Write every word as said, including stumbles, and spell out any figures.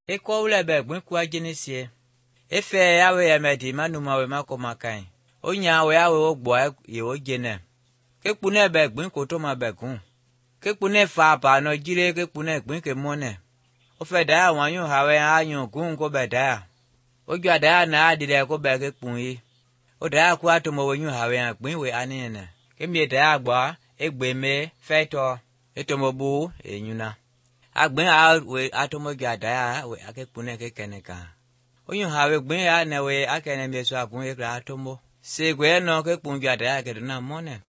Eko ule be gwen kwa jenisie. Efe yawe ya medi manu mawe mako makai. Onya we yawe ogbo ye ojene. Kekpune be gwen koto ma be gun. Kekpune fa pa no jire kekpune gwen ke mone. Ofe da wanyu hawe anyu gun ko be da. Ojo da na adire ko be kekpun yi. O da ku atomo wanyu hawe gwen we anene. Kemi da agba egbe me feto etomobu enyuna. Agben a we atomo gada we akekpune kekeneka. Onyu hawe gben ya na we akene meso agun e atomo. Se gwe no kekpun gada ke na mone.